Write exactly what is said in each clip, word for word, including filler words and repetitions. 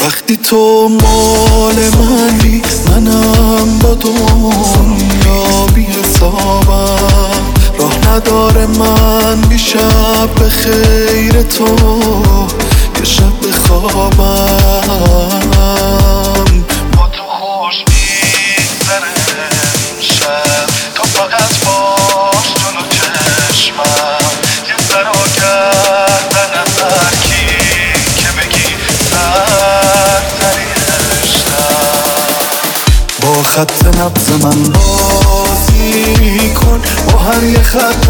وقتی تو مال منی منم با دنیا بی حسابم، راه نداره من بی شب به خیر تو یه شب بخوابم. با تو خوش میگذره شب تا فقط باش جلو چشمم، یه سر و گردن هر کی که بگی سرسری عشقم. با خط نبض من بازی کن، با هر یه خط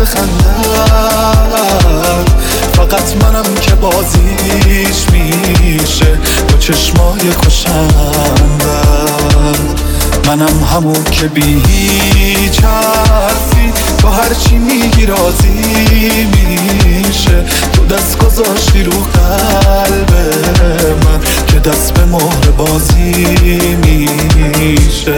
خندت، فقط منم که بازیش میشه با چشمای کشندت. منم همون که بی هیچ حرفی با هرچی میگی راضی میشه. تو دست گذاشتی رو قلب من که دست به مهر بازی میشه.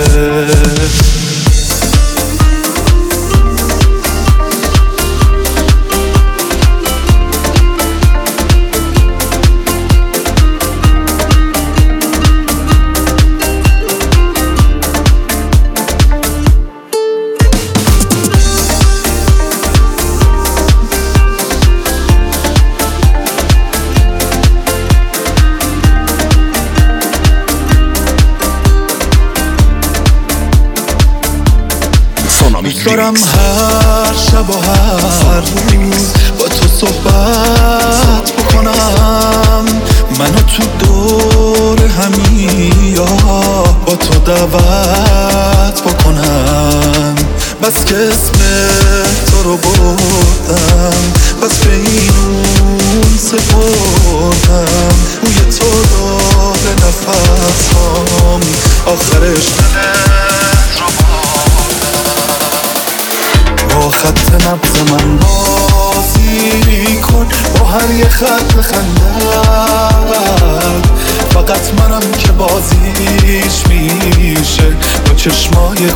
دوست دارم هر شب و هر روز با تو صحبت بکنم، منو تو دور همی یا با تو دعوت بکنم. بس که اسم تو رو بردم، بس به این اون سپردم، بوی تو داره نفسام، آخرش دلت رو با خط نبض من بازی کن، با هر یه خط خندت، فقط منم که بازیش میشه با چشمای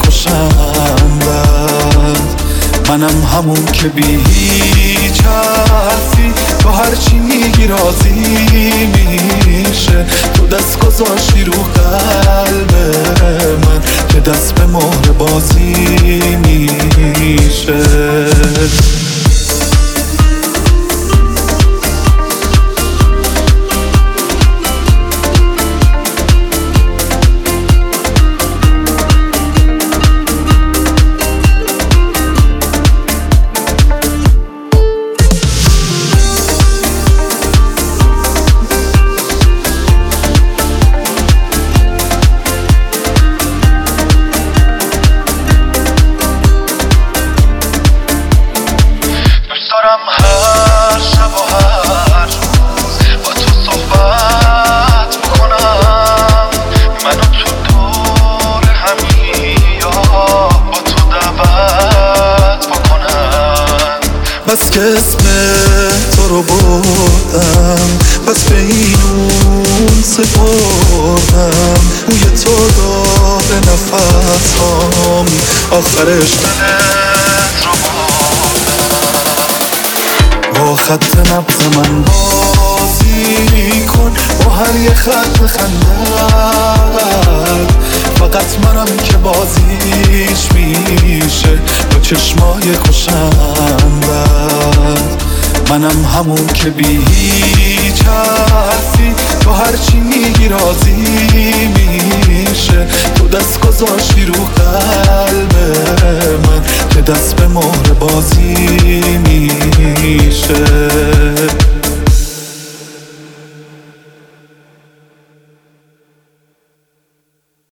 کشندت. منم همون که بی هیچ حرفی با هرچی میگی راضی میشه. تو دست گذاشتی رو قلب من که دست به مهر بازی میشه. دارم هر شب و هر روز با تو صحبت بکنم، منو تو دور همی یا با تو دعوت بکنم. بس که اسم تو رو بردم، بس به این اون سپردم، بوی تو داره نفسام، آخرش دلت رو با خط نبض من بازی کن، با هر یه خط خندت، فقط منم که بازیش میشه با چشمای کشندت. منم همون که بی هیچ حرفی با هرچی میگی راضی میشه. تو دست گذاشتی رو قلب من که دست به مهر بازی میشه.